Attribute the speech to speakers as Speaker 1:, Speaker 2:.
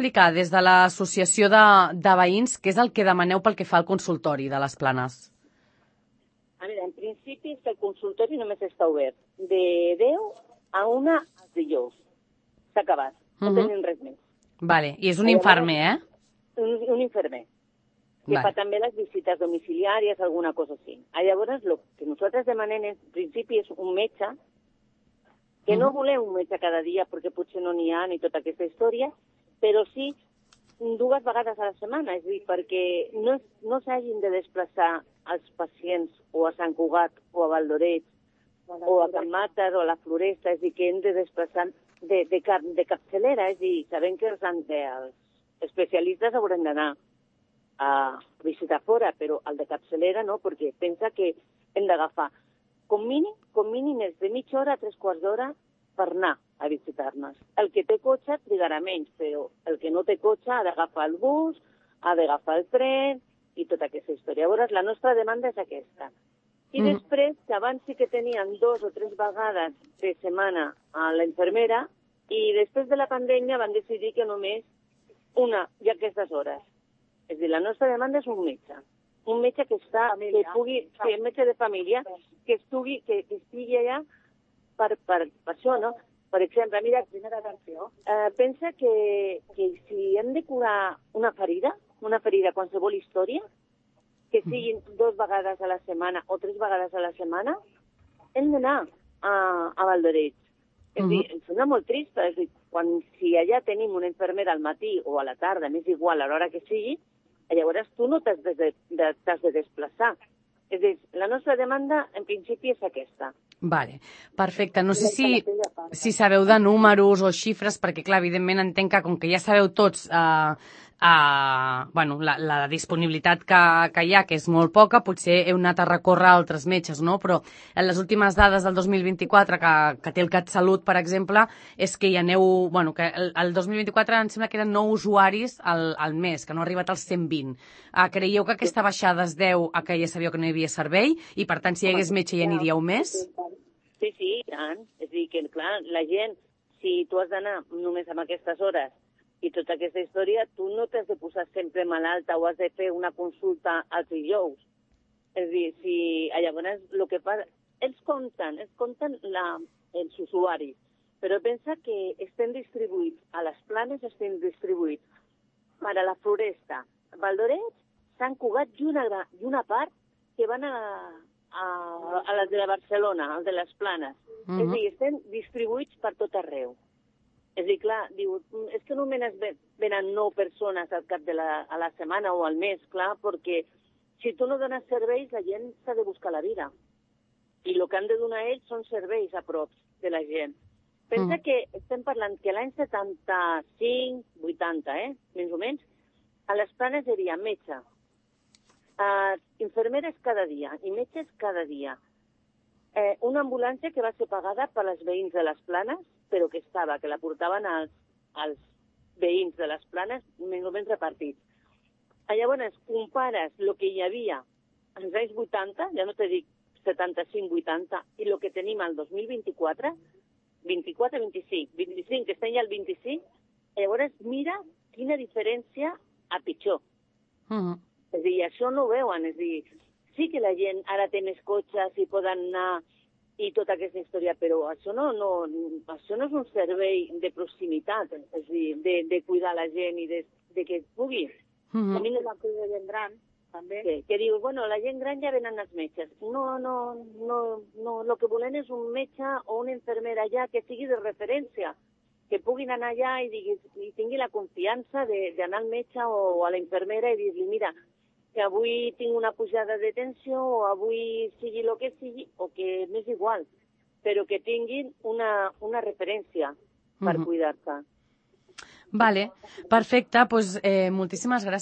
Speaker 1: explicar des de l'associació de veïns què és el que demaneu pel que fa al consultori de les Planes?
Speaker 2: A veure, en principi el consultori només està obert de 10 a 1 els dijous. S'ha acabat, no tenim res més.
Speaker 1: Vale, i és un infermer, eh?
Speaker 2: Un infermer, que fa també les visites domiciliàries, alguna cosa així. Llavors, el que nosaltres demanem en principi és un metge, que no volem un metge cada dia perquè potser no n'hi ha ni tota aquesta història, però sí 2 vegades a la setmana, és a dir, perquè no s'hagin de desplaçar els pacients o a Sant Cugat o a Valdoreig o a Can Mates o a la Floresta, és a dir, que hem de desplaçar de capçalera, és a dir, sabem que els especialistes hauran d'anar a visitar fora, però el de capçalera no, perquè pensa que hem d'agafar com mínim és de mitja hora a 3/4 d'hora per anar a visitar-nos. El que té cotxe trigarà menys, però el que no té cotxe ha d'agafar el bus, ha d'agafar el tren i tota aquesta història. Llavors, la nostra demanda és aquesta. I després, que abans sí que tenien 2 o 3 vegades de setmana a la infermera, i després de la pandèmia van decidir que només una i a aquestes hores. És a dir, la nostra demanda és un metge que pugui ser metge de família, que estigui allà per això, no? Per exemple, mira, primera atenció, pensa que si hem de curar una ferida, qualsevol història, que siguin 2 vegades a la setmana o 3 vegades a la setmana, hem d'anar a Valdoreig. És a dir, em sembla molt trist, és a dir, si allà tenim una infermera al matí o a la tarda, m'és igual a l'hora que sigui, llavors tu no t'has de desplaçar. És a dir, la nostra demanda en principi és aquesta.
Speaker 1: Vale, perfecte. No sé si sabeu de números o xifres, perquè clar, evidentment entenc que com que ja sabeu tots la disponibilitat que hi ha, que és molt poca, potser heu anat a recórrer a altres metges, no? Però en les últimes dades del 2024 que té el CatSalut, per exemple, és que hi aneu... Bueno, que el 2024 em sembla que eren 9 usuaris al mes, que no ha arribat als 120. Creieu que aquesta baixada es deu a que ja sabíeu que no hi havia servei i, per tant, si hi hagués metge ja aniríeu més?
Speaker 2: Sí, tant. És a dir, que clar, la gent, si tu has d'anar només amb aquestes hores i tota aquesta història, tu no t'has de posar sempre malalta o has de fer una consulta als dijous. És a dir, llavors el que fa... Ells compten els usuaris, però pensa que estem distribuïts, a les Planes estem distribuïts per a la Floresta, Valdoreig, Sant Cugat i una part que van a les de Barcelona, als de les Planes. És a dir, estem distribuïts per tot arreu. És a dir, clar, diu, és que només venen 9 persones al cap de a la setmana o al mes, clar, perquè si tu no dones serveis, la gent s'ha de buscar la vida. I el que han de donar ells són serveis a prop de la gent. Pensa que estem parlant que l'any 75, 80, més o menys, a les Planes hi havia metge, infermeres cada dia i metges cada dia. Una ambulància que va ser pagada per als veïns de les Planes, però que la portaven als veïns de les Planes més o menys repartits. Llavors, compares el que hi havia als anys 80, ja no t'he dit 75-80, i el que tenim al 2024, 25, que estem ja al 25, llavors mira quina diferència a pitjor. És a dir, això no ho veuen, és a dir, sí que la gent ara té més cotxes i poden anar i tota aquesta història, però això no és un servei de proximitat, és a dir, de cuidar la gent i de que pugui. Tenim la cuida de gent gran, també. Que diu, bueno, la gent gran ja venen els metges. No, el que volem és un metge o una infermera allà que sigui de referència, que puguin anar allà i tingui la confiança d'anar al metge o a la infermera i dir-li, mira, que avui tinc una pujada de tensió o avui sigui el que sigui, o que m'és igual, però que tinguin una referència per cuidar-se.
Speaker 1: Vale, perfecte. Doncs moltíssimes gràcies.